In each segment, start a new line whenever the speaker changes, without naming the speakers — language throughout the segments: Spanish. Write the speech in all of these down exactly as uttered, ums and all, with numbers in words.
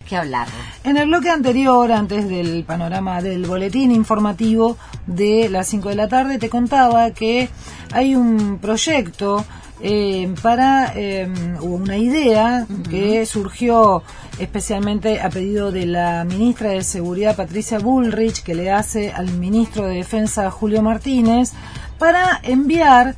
que hablar.
En el bloque anterior, antes del panorama del boletín informativo de las cinco de la tarde, te contaba que hay un proyecto eh, para eh, una idea uh-huh. que surgió especialmente a pedido de la ministra de Seguridad Patricia Bullrich, que le hace al ministro de Defensa Julio Martínez, para enviar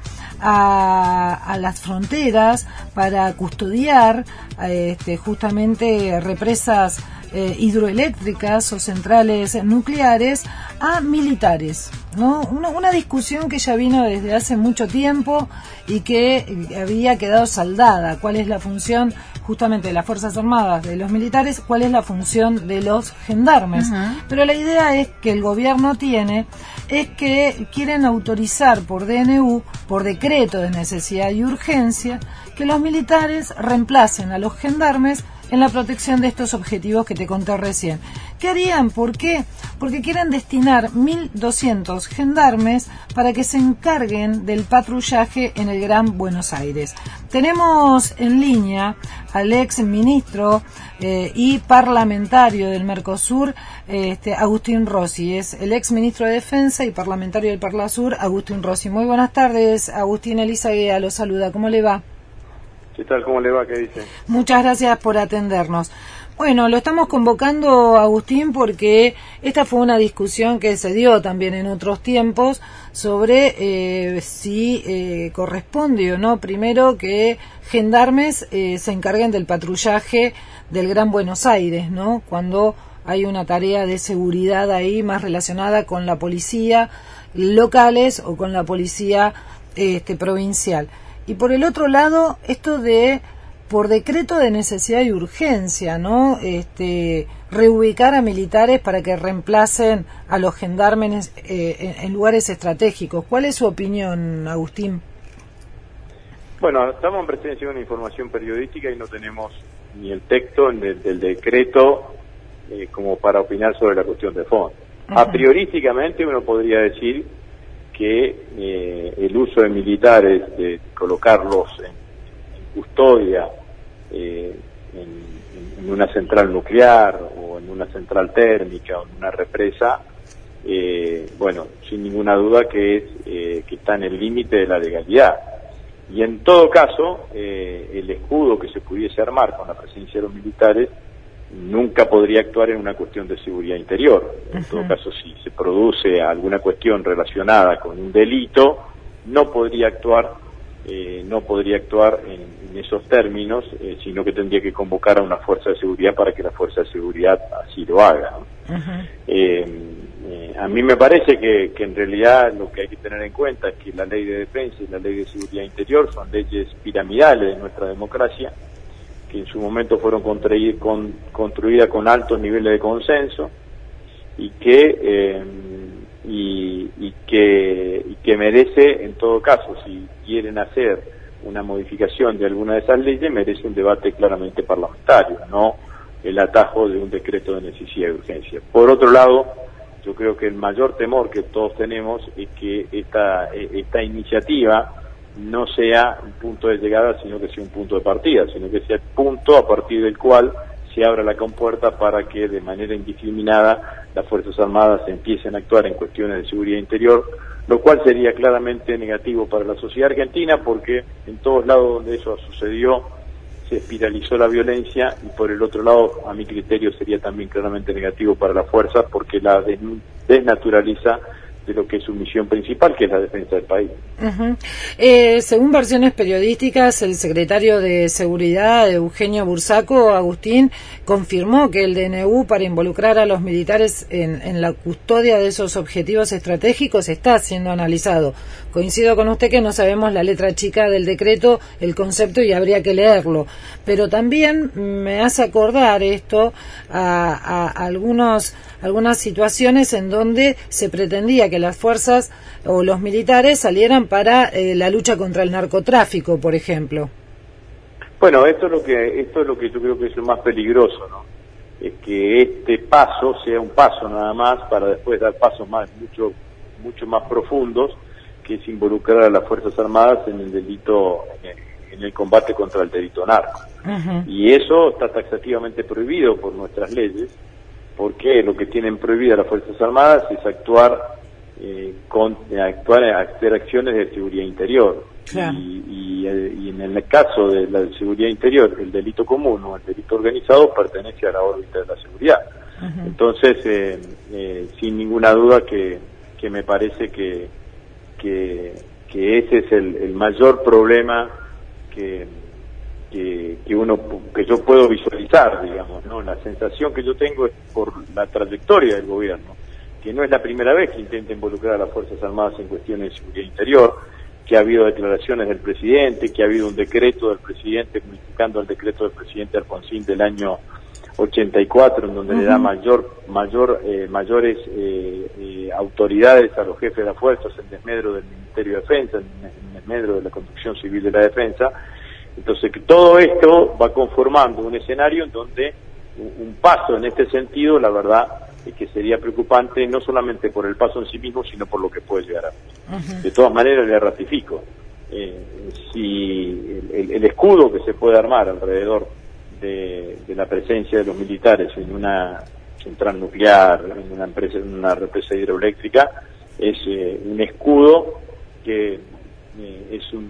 a, a las fronteras para custodiar este, justamente represas eh, hidroeléctricas o centrales nucleares a militares, ¿no? Una, una discusión que ya vino desde hace mucho tiempo y que había quedado saldada. ¿Cuál es la función justamente de las Fuerzas Armadas, de los militares? ¿Cuál es la función de los gendarmes? Uh-huh. Pero la idea es que el gobierno tiene es que quieren autorizar por D N U, por decreto de necesidad y urgencia, que los militares reemplacen a los gendarmes en la protección de estos objetivos que te conté recién. ¿Qué harían? ¿Por qué? Porque quieren destinar mil doscientos gendarmes para que se encarguen del patrullaje en el Gran Buenos Aires. Tenemos en línea al ex ministro eh, y parlamentario del Mercosur, este, Agustín Rossi. Es el ex ministro de Defensa y parlamentario del Parlasur, Agustín Rossi. Muy buenas tardes, Agustín. Elisa Guea lo saluda. ¿Cómo le va?
¿Qué tal? ¿Cómo le va? ¿Qué dice?
Muchas gracias por atendernos. Bueno, lo estamos convocando, Agustín, porque esta fue una discusión que se dio también en otros tiempos sobre eh, si eh, corresponde o no, primero, que gendarmes eh, se encarguen del patrullaje del Gran Buenos Aires, ¿no? Cuando hay una tarea de seguridad ahí más relacionada con la policía locales o con la policía este, provincial. Y por el otro lado, esto de, por decreto de necesidad y urgencia, ¿no? Este, reubicar a militares para que reemplacen a los gendarmes eh, en, en lugares estratégicos. ¿Cuál es su opinión, Agustín?
Bueno, estamos en presencia de una información periodística y no tenemos ni el texto del, del decreto eh, como para opinar sobre la cuestión de fondo. Uh-huh. A priorísticamente uno podría decir que eh, el uso de militares, de colocarlos en, en custodia eh, en, en una central nuclear o en una central térmica o en una represa, eh, bueno, sin ninguna duda que es eh, que está en el límite de la legalidad. Y en todo caso, eh, el escudo que se pudiese armar con la presencia de los militares nunca podría actuar en una cuestión de seguridad interior. En uh-huh. todo caso, si se produce alguna cuestión relacionada con un delito, no podría actuar, eh, no podría actuar en, en esos términos, eh, sino que tendría que convocar a una fuerza de seguridad para que la fuerza de seguridad así lo haga, ¿no? Uh-huh. eh, eh, a mí me parece que, que en realidad lo que hay que tener en cuenta es que la ley de defensa y la ley de seguridad interior son leyes piramidales de nuestra democracia, que en su momento fueron construidas con, construida con altos niveles de consenso y que eh, y, y que y que merece, en todo caso, si quieren hacer una modificación de alguna de esas leyes, merece un debate claramente parlamentario, no el atajo de un decreto de necesidad y urgencia. Por otro lado, yo creo que el mayor temor que todos tenemos es que esta esta iniciativa no sea un punto de llegada, sino que sea un punto de partida, sino que sea el punto a partir del cual se abra la compuerta para que de manera indiscriminada las Fuerzas Armadas empiecen a actuar en cuestiones de seguridad interior, lo cual sería claramente negativo para la sociedad argentina, porque en todos lados donde eso sucedió se espiralizó la violencia, y por el otro lado, a mi criterio, sería también claramente negativo para las fuerzas, porque la desnaturaliza de lo que es su misión principal, que es la defensa del país.
Uh-huh. Eh, según versiones periodísticas, el secretario de Seguridad, Eugenio Bursaco, Agustín, confirmó que el D N U, para involucrar a los militares en, en la custodia de esos objetivos estratégicos, está siendo analizado. Coincido con usted que no sabemos la letra chica del decreto, el concepto, y habría que leerlo. Pero también me hace acordar esto a, a, a algunos, algunas situaciones en donde se pretendía que las fuerzas o los militares salieran para eh, la lucha contra el narcotráfico, por ejemplo.
Bueno, esto es lo que esto es lo que yo creo que es lo más peligroso, ¿no? Es que este paso sea un paso nada más para después dar pasos más mucho mucho más profundos, que es involucrar a las Fuerzas Armadas en el delito, en en el combate contra el delito narco. Uh-huh. Y eso está taxativamente prohibido por nuestras leyes, porque lo que tienen prohibida las Fuerzas Armadas es actuar eh, con actuar hacer acciones de seguridad interior. Claro. Y, y, y en el caso de la seguridad interior, el delito común o el delito organizado pertenece a la órbita de la seguridad. Uh-huh. Entonces, eh, eh, sin ninguna duda que, que me parece que, que, que ese es el, el mayor problema que, que, que uno que yo puedo visualizar, digamos, ¿no? La sensación que yo tengo es por la trayectoria del gobierno, que no es la primera vez que intenta involucrar a las Fuerzas Armadas en cuestiones de seguridad interior, que ha habido declaraciones del presidente, que ha habido un decreto del presidente modificando el decreto del presidente Alfonsín del año ochenta y cuatro, en donde uh-huh. le da mayor, mayor, eh, mayores eh, eh, autoridades a los jefes de las fuerzas en desmedro del Ministerio de Defensa, en desmedro de la Conducción Civil de la Defensa. Entonces, que todo esto va conformando un escenario en donde un, un paso en este sentido, la verdad, es que sería preocupante no solamente por el paso en sí mismo, sino por lo que puede llegar a ser. Uh-huh. De todas maneras, le ratifico, eh, si el, el escudo que se puede armar alrededor De, de la presencia de los militares en una central nuclear, en una empresa, en una represa hidroeléctrica, es eh, un escudo que eh, es un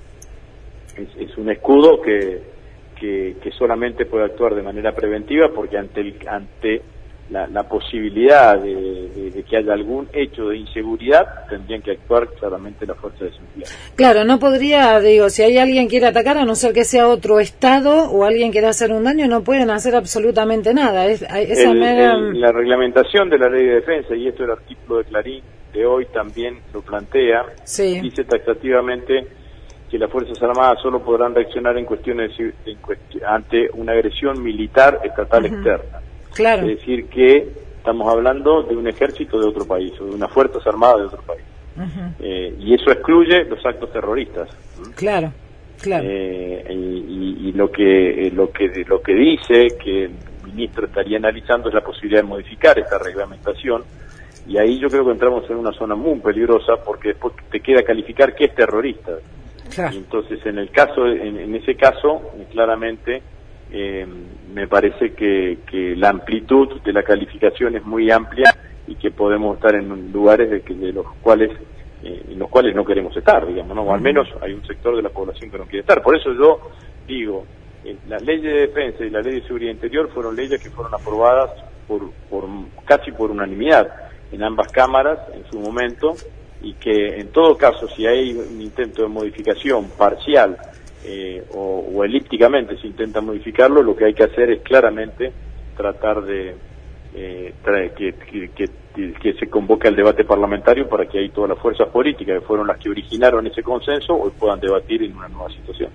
es, es un escudo que, que que solamente puede actuar de manera preventiva, porque ante el, ante la, la posibilidad de, de, de que haya algún hecho de inseguridad tendrían que actuar claramente las fuerzas de seguridad.
Claro, no podría, digo, si hay alguien que quiere atacar, a no ser que sea otro estado o alguien quiera hacer un daño, no pueden hacer absolutamente nada. Es, esa
el,
mera...
el, la reglamentación de la ley de defensa, y esto el artículo de Clarín de hoy también lo plantea, sí. Dice taxativamente que las Fuerzas Armadas solo podrán reaccionar en cuestiones en cuest- ante una agresión militar estatal uh-huh. externa. Claro. Es decir, que estamos hablando de un ejército de otro país o de unas fuerzas armadas de otro país. Uh-huh. Eh, y eso excluye los actos terroristas.
Claro, claro.
Eh, y, y, y lo que eh, lo que lo que dice que el ministro estaría analizando es la posibilidad de modificar esta reglamentación, y ahí yo creo que entramos en una zona muy peligrosa, porque después te queda calificar qué es terrorista. Claro. Y entonces, en el caso, en, en ese caso, claramente. Eh, me parece que, que la amplitud de la calificación es muy amplia y que podemos estar en lugares de, que, de los cuales eh, en los cuales no queremos estar, digamos, ¿no? O al menos hay un sector de la población que no quiere estar. Por eso yo digo, eh, las leyes de defensa y la ley de seguridad interior fueron leyes que fueron aprobadas por, por casi por unanimidad en ambas cámaras en su momento, y que en todo caso, si hay un intento de modificación parcial Eh, o, o elípticamente se intenta modificarlo, lo que hay que hacer es claramente tratar de eh, tra- que, que, que, que se convoque al debate parlamentario para que ahí todas las fuerzas políticas que fueron las que originaron ese consenso hoy puedan debatir en una nueva situación.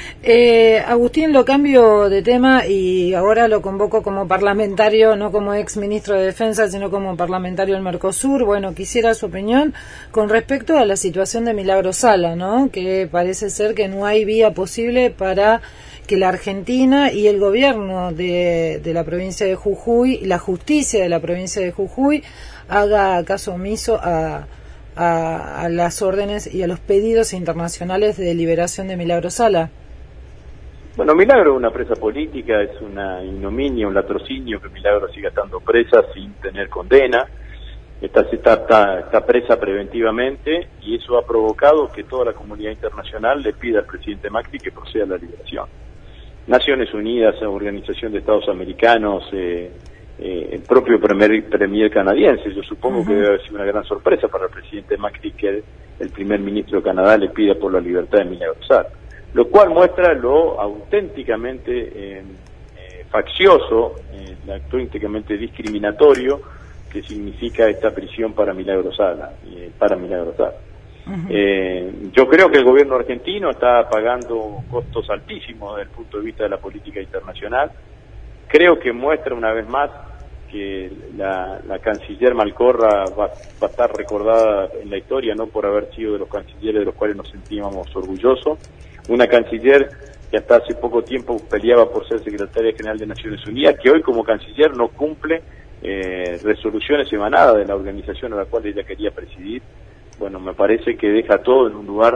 Eh, Agustín, lo cambio de tema y ahora lo convoco como parlamentario, no como ex ministro de Defensa, sino como parlamentario del Mercosur. Bueno, quisiera su opinión con respecto a la situación de Milagro Sala, ¿no? Que parece ser que no hay vía posible para que la Argentina y el gobierno de, de la provincia de Jujuy, la justicia de la provincia de Jujuy, haga caso omiso a, a, a las órdenes y a los pedidos internacionales de liberación de Milagro Sala.
Bueno, Milagro es una presa política, es una ignominia, un latrocinio que Milagro siga estando presa sin tener condena. Está, está, está, está presa preventivamente, y eso ha provocado que toda la comunidad internacional le pida al presidente Macri que proceda a la liberación. Naciones Unidas, Organización de Estados Americanos, eh, eh, el propio premier, premier canadiense, yo supongo uh-huh. que debe haber sido una gran sorpresa para el presidente Macri que el, el primer ministro de Canadá le pida por la libertad de Milagro Sala, lo cual muestra lo auténticamente eh, eh, faccioso, eh, lo auténticamente discriminatorio que significa esta prisión para Milagro Sala, eh, para Milagro Sala. Uh-huh. Eh, yo creo que el gobierno argentino está pagando costos altísimos desde el punto de vista de la política internacional. Creo que muestra una vez más que la, la canciller Malcorra va, va a estar recordada en la historia, no por haber sido de los cancilleres de los cuales nos sentíamos orgullosos. Una canciller que hasta hace poco tiempo peleaba por ser secretaria general de Naciones Unidas, que hoy como canciller no cumple eh, resoluciones emanadas de la organización a la cual ella quería presidir. Bueno, me parece que deja todo en un lugar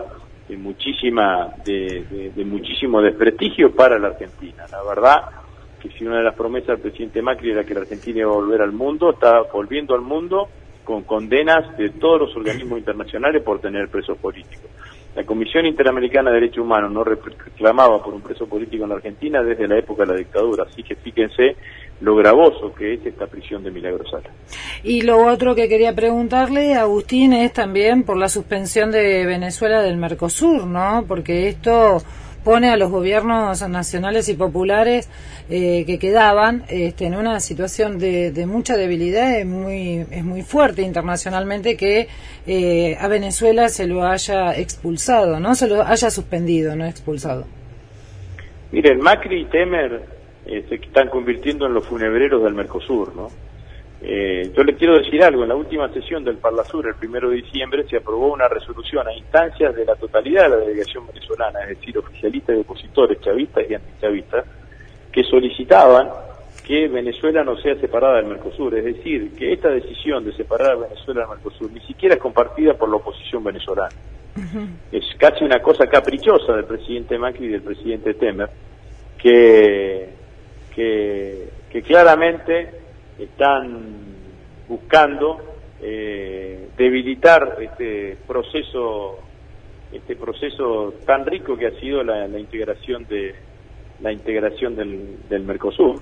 de muchísima de, de, de muchísimo desprestigio para la Argentina. La verdad que si una de las promesas del presidente Macri era que la Argentina iba a volver al mundo, está volviendo al mundo con condenas de todos los organismos internacionales por tener presos políticos. La Comisión Interamericana de Derechos Humanos no reclamaba por un preso político en la Argentina desde la época de la dictadura, así que fíjense lo gravoso que es esta prisión de Milagro Sala.
Y lo otro que quería preguntarle, Agustín, es también por la suspensión de Venezuela del Mercosur, ¿no? Porque esto pone a los gobiernos nacionales y populares eh, que quedaban este, en una situación de, de mucha debilidad. Es muy, es muy fuerte internacionalmente que eh, a Venezuela se lo haya expulsado, ¿no? Se lo haya suspendido, no expulsado.
Miren, Macri y Temer eh, se están convirtiendo en los funebreros del Mercosur, ¿no? Eh, yo le quiero decir algo. En la última sesión del Parlasur, el primero de diciembre, se aprobó una resolución a instancias de la totalidad de la delegación venezolana, es decir, oficialistas y opositores, chavistas y antichavistas, que solicitaban que Venezuela no sea separada del Mercosur. Es decir, que esta decisión de separar a Venezuela del Mercosur ni siquiera es compartida por la oposición venezolana. Uh-huh. Es casi una cosa caprichosa del presidente Macri y del presidente Temer, que, que, que claramente están buscando eh, debilitar este proceso este proceso tan rico que ha sido la, la integración de la integración del, del Mercosur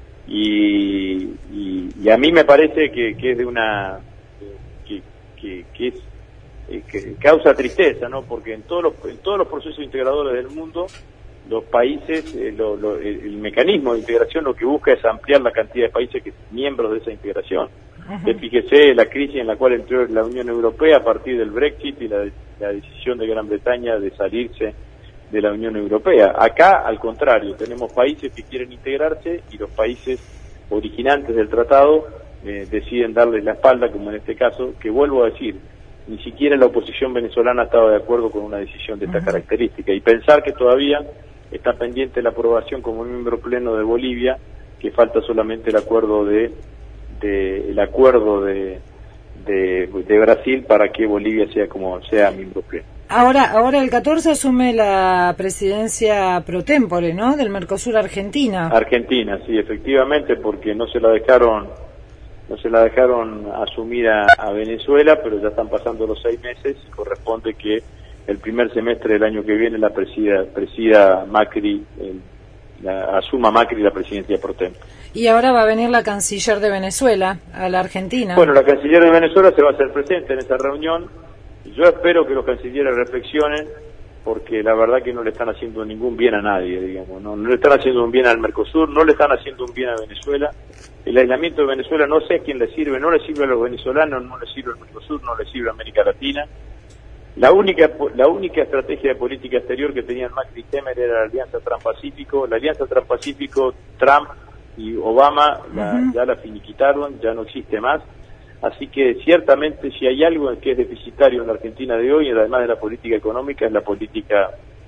y, y, y a mí me parece que, que es de una que, que, que es eh, que causa tristeza, ¿no? Porque en todos los en todos los procesos integradores del mundo los países, eh, lo, lo, el mecanismo de integración lo que busca es ampliar la cantidad de países que son miembros de esa integración. Uh-huh. Fíjese la crisis en la cual entró la Unión Europea a partir del Brexit y la, la decisión de Gran Bretaña de salirse de la Unión Europea. Acá, al contrario, tenemos países que quieren integrarse y los países originantes del tratado eh, deciden darle la espalda, como en este caso, que vuelvo a decir, ni siquiera la oposición venezolana estaba de acuerdo con una decisión de esta uh-huh. característica. Y pensar que todavía está pendiente la aprobación como miembro pleno de Bolivia, que falta solamente el acuerdo de, de el acuerdo de, de, de Brasil para que Bolivia sea como sea miembro pleno.
Ahora, ahora el catorce asume la presidencia pro tempore, ¿no? Del Mercosur Argentina.
Argentina, sí, efectivamente, porque no se la dejaron, no se la dejaron asumir a, a Venezuela, pero ya están pasando los seis meses y corresponde que el primer semestre del año que viene la presida, presida Macri, el, la, asuma Macri la presidencia pro tempore.
Y ahora va a venir la canciller de Venezuela a la Argentina.
Bueno, la canciller de Venezuela se va a hacer presente en esa reunión. Yo espero que los cancilleres reflexionen, porque la verdad que no le están haciendo ningún bien a nadie, digamos, no, no le están haciendo un bien al Mercosur, no le están haciendo un bien a Venezuela. El aislamiento de Venezuela no sé a quién le sirve, no le sirve a los venezolanos, no le sirve al Mercosur, no le sirve a América Latina. La única la única estrategia de política exterior que tenían Macri y Temer era la alianza Trans-Pacífico. La alianza Trans-Pacífico, Trump y Obama la, uh-huh. ya la finiquitaron, ya no existe más. Así que ciertamente si hay algo que es deficitario en la Argentina de hoy, además de la política económica, es la política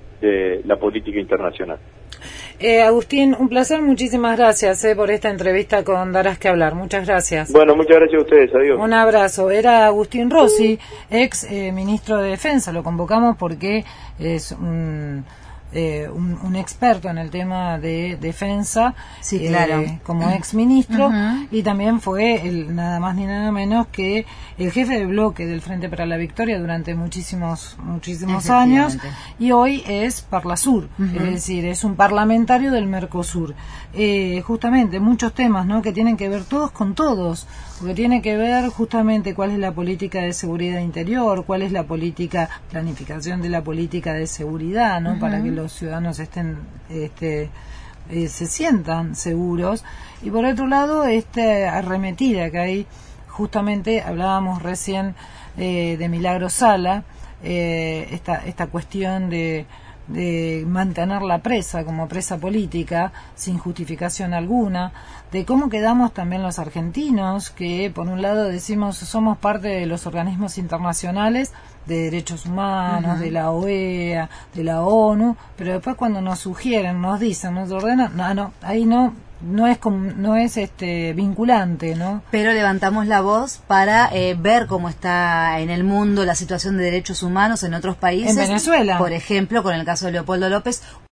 de la política internacional.
Eh, Agustín, un placer, muchísimas gracias eh, por esta entrevista con Darás que Hablar. Muchas gracias.
Bueno, muchas gracias a ustedes, adiós.
Un abrazo. Era Agustín Rossi, ex eh, ministro de Defensa. Lo convocamos porque es un... Eh, un, un experto en el tema de defensa,
sí, claro.
eh, como ex ministro,
uh-huh.
y también fue el, nada más ni nada menos que el jefe de bloque del Frente para la Victoria durante muchísimos muchísimos años, y hoy es Parlasur, uh-huh. es decir, es un parlamentario del Mercosur. Eh, justamente muchos temas, ¿no?, que tienen que ver todos con todos, porque tiene que ver justamente cuál es la política de seguridad interior, cuál es la política, planificación de la política de seguridad, ¿no?, uh-huh. para que los ciudadanos estén, este, eh, se sientan seguros. Y por otro lado, este arremetida que hay, justamente hablábamos recién eh, de Milagro Sala, eh, esta, esta cuestión de de mantener la presa como presa política sin justificación alguna, de cómo quedamos también los argentinos, que por un lado decimos somos parte de los organismos internacionales de derechos humanos, uh-huh. de la O E A, de la ONU, pero después cuando nos sugieren, nos dicen, nos ordenan, no, no, ahí no, no es no es este vinculante, ¿no?
Pero levantamos la voz para eh, ver cómo está en el mundo la situación de derechos humanos en otros países.
En Venezuela.
Por ejemplo, con el caso de Leopoldo López.